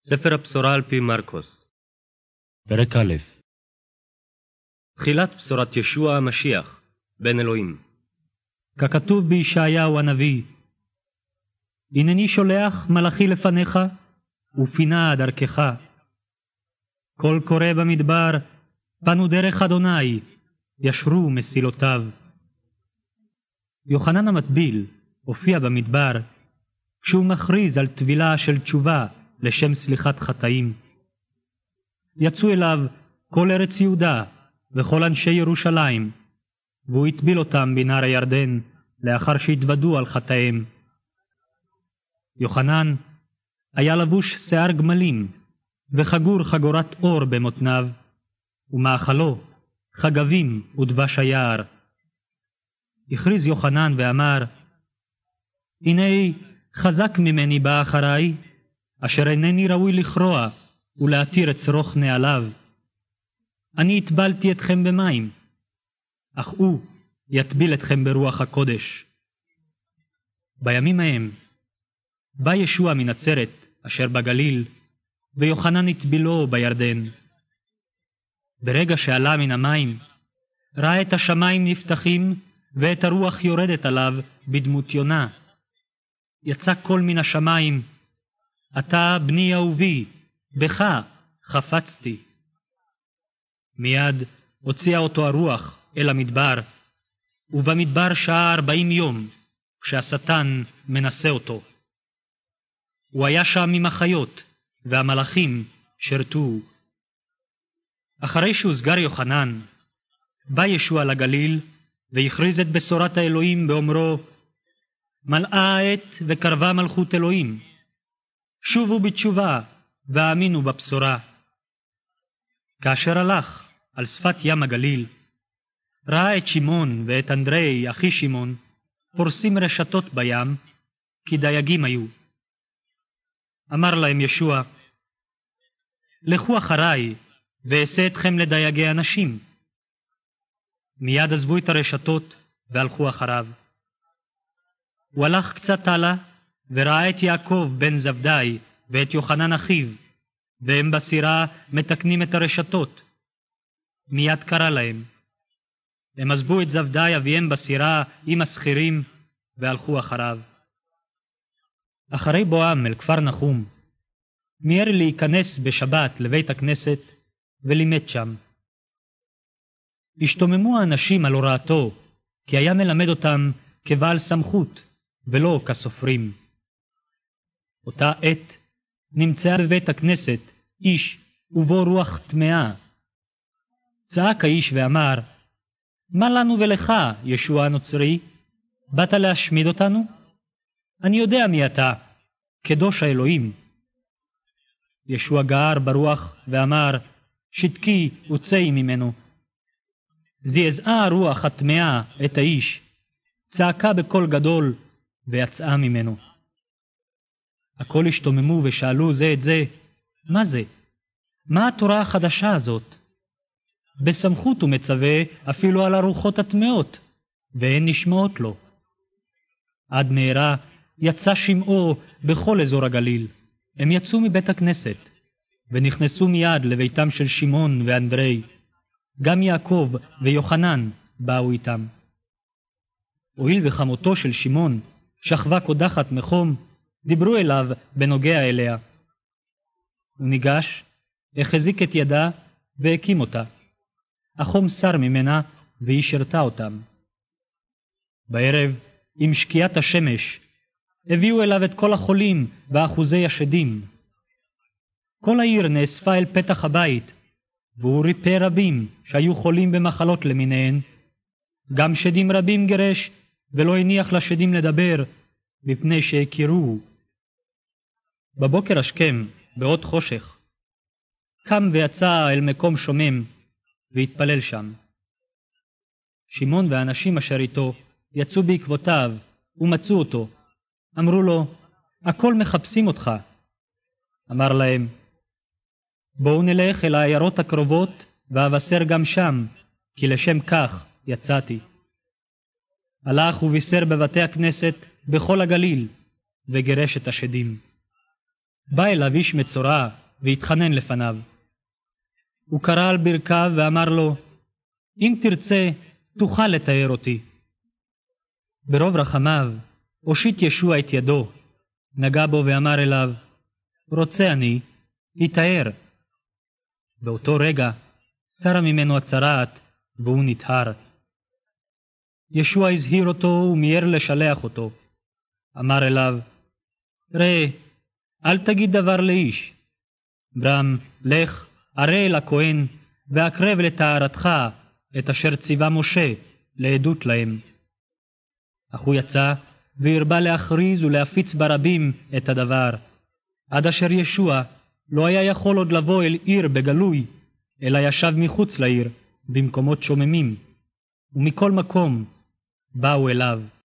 ספר הבשורה על פי מרקוס. פרק א'. תחילת בשורת ישוע המשיח, בן אלוהים. ככתוב בישעיהו הנביא, הנני שולח מלאכי לפניך, ופינה דרכך. קול קורא במדבר, פנו דרך אדוני, ישרו מסילותיו. יוחנן המטביל הופיע במדבר, כשהוא מכריז על טבילה של תשובה לשם סליחת חטאים. יצאו אליו כל ארץ יהודה וכל אנשי ירושלים, והוא הטביל אותם בנהר הירדן לאחר שהתוודו על חטאיהם. יוחנן היה לבוש שיער גמלים וחגור חגורת אור במותניו, ומאכלו חגבים ודבש היער. הכריז יוחנן ואמר, הנה חזק ממני בא אחריי, אשר אינני ראוי לכרוע ולהתיר את שרוך נעליו. אני הטבלתי אתכם במים, אך הוא יטביל אתכם ברוח הקודש. בימים ההם בא ישוע מנצרת אשר בגליל, ויוחנן הטבילו בירדן. ברגע שעלה מן המים, ראה את השמיים נפתחים ואת הרוח יורדת עליו בדמות יונה. יצא קול מן השמיים, אתה בני אהובי, בך חפצתי. מיד הוציאה אותו הרוח אל המדבר, ובמדבר שעה 40 יום, כשהשטן מנסה אותו. הוא היה שם עם החיות, והמלאכים שרתו. אחרי שהוסגר יוחנן, בא ישוע לגליל, והכריז את בשורת האלוהים באומרו, מלאה העת וקרבה מלכות אלוהים. שובו בתשובה והאמינו בבשורה. כאשר הלך על שפת ים הגליל, ראה את שמעון ואת אנדרי אחי שמעון פורסים רשתות בים, כי דייגים היו. אמר להם ישוע, לכו אחריי ואעשה אתכם לדייגי אנשים. מיד עזבו את הרשתות והלכו אחריו. הוא הלך קצת הלאה וראה את יעקב בן זבדי ואת יוחנן אחיו, והם בסירה מתקנים את הרשתות. מיד קרא להם. הם עזבו את זבדי אביהם בסירה עם הסחירים והלכו אחריו. אחרי בואם אל כפר נחום, מיהר להיכנס בשבת לבית הכנסת ולימד שם. השתוממו האנשים על הוראתו, כי היה מלמד אותם כבעל סמכות ולא כסופרים. אותה עת נמצא בבית הכנסת איש ובו רוח טמאה. צעק האיש ואמר, מה לנו ולך, ישוע הנוצרי? באת להשמיד אותנו? אני יודע מי אתה, קדוש האלוהים. ישוע גער ברוח ואמר, שתקי וצאי ממנו. זעזעה הרוח הטמאה את האיש, צעקה בקול גדול ויצאה ממנו. הכל השתוממו ושאלו זה את זה, מה זה? מה התורה החדשה הזאת? בסמכות הוא מצווה אפילו על הרוחות הטמאות, והן נשמעות לו. עד מהרה יצא שמעו בכל אזור הגליל. הם יצאו מבית הכנסת, ונכנסו מיד לביתם של שמעון ואנדרי. גם יעקב ויוחנן באו איתם. הואיל וחמותו של שמעון שכבה קודחת מחום, דיברו אליו בנוגע אליה. הוא ניגש, החזיק את ידה והקים אותה. החום סר ממנה והיא שרתה אותם. בערב, עם שקיעת השמש, הביאו אליו את כל החולים ואחוזי השדים. כל העיר נאספה אל פתח הבית, והוא ריפא רבים שהיו חולים במחלות למיניהן. גם שדים רבים גרש, ולא הניח לשדים לדבר, מפני שהכירוהו. בבוקר השכם, בעוד חושך, קם ויצא אל מקום שומם, והתפלל שם. שמעון והאנשים אשר איתו יצאו בעקבותיו, ומצאו אותו. אמרו לו, הכל מחפשים אותך. אמר להם, בואו נלך אל העיירות הקרובות, ואבשר גם שם, כי לשם כך יצאתי. הלך ובישר בבתי הכנסת בכל הגליל, וגרש את השדים. בא אליו איש מצורע והתחנן לפניו. הוא קרא על ברכיו ואמר לו, אם תרצה, תוכל לתאר אותי. ברוב רחמיו, הושיט ישוע את ידו, נגע בו ואמר אליו, רוצה אני, התאר. באותו רגע, שרה ממנו הצרעת, והוא נטהר. ישוע הזהיר אותו ומיהר לשלח אותו. אמר אליו, ראה, אל תגיד דבר לאיש. ברם, לך, ערה אל הכהן, והקרב לטהרתך את אשר ציווה משה לעדות להם. אך הוא יצא והרבה להכריז ולהפיץ ברבים את הדבר, עד אשר ישוע לא היה יכול עוד לבוא אל עיר בגלוי, אלא ישב מחוץ לעיר, במקומות שוממים, ומכל מקום באו אליו.